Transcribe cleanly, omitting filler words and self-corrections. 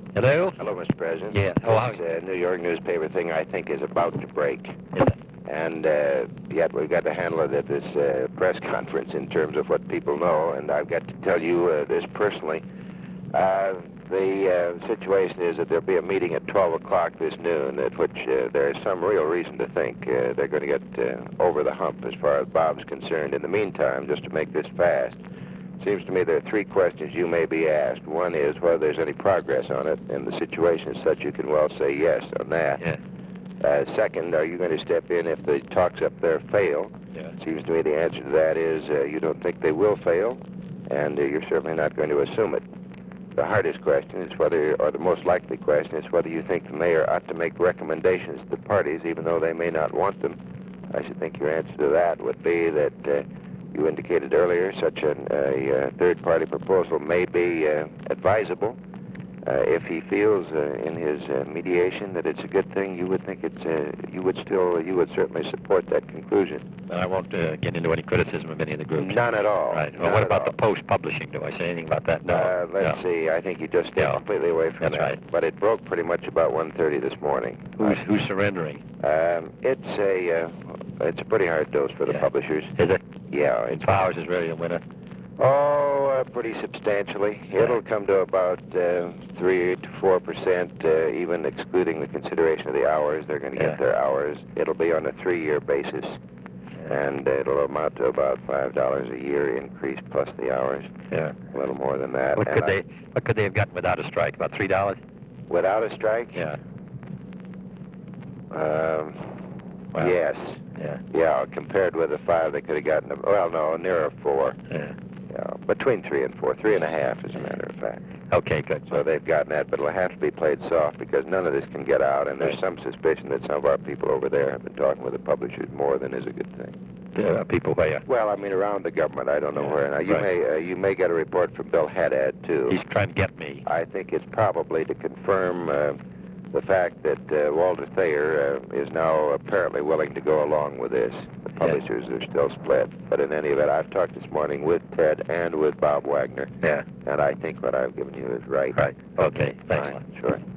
Hello? Hello, Mr. President. Yeah. This New York newspaper thing, I think, is about to break. Is it? And yet we've got to handle it at this press conference in terms of what people know. And I've got to tell you this personally. The situation is that there'll be a meeting at 12 o'clock this noon at which there is some real reason to think they're going to get over the hump as far as Bob's concerned. In the meantime, just to make this fast, seems to me there are three questions you may be asked. One is whether there's any progress on it, and the situation is such you can well say yes on that. Yeah. Second, are you going to step in if the talks up there fail? Yeah. Seems to me the answer to that is you don't think they will fail, and you're certainly not going to assume it. The hardest question is whether, or the most likely question is whether you think the mayor ought to make recommendations to the parties even though they may not want them. I should think your answer to that would be that you indicated earlier such a third-party proposal may be advisable. If he feels in his mediation that it's a good thing, you would think it's you would certainly support that conclusion. But I won't get into any criticism of any of the groups. None at all. Right. Well, what about the Post publishing? Do I say anything about that? No. Let's see. I think you just stayed completely away from That's that. right. But it broke pretty much about 1:30 this morning. Who's surrendering? It's a pretty hard dose for the publishers. Is it? Yeah. And Powers is ready to win it? Oh, pretty substantially. It'll come to about 3 to 4%, even excluding the consideration of the hours. They're going to get their hours. It'll be on a 3-year basis, and it'll amount to about $5 a year increase plus the hours. Yeah. A little more than that. What could they have gotten without a strike? About $3? Without a strike? Yeah. Yes. Yeah. Yeah, compared with the 5 they could have gotten, nearer 4. Yeah. Yeah, between 3 and 4, 3.5 as a matter of fact. Okay, good. So they've gotten that, but it'll have to be played soft because none of this can get out, and there's some suspicion that some of our people over there have been talking with the publishers more than is a good thing. People where? Well, I mean around the government. I don't know where. Now you may get a report from Bill Haddad too. He's trying to get me. I think it's probably to confirm the fact that Walter Thayer is now apparently willing to go along with this. The publishers are still split. But in any event, I've talked this morning with Ted and with Bob Wagner. Yeah. And I think what I've given you is right. Right. Okay. Thanks a lot. Sure.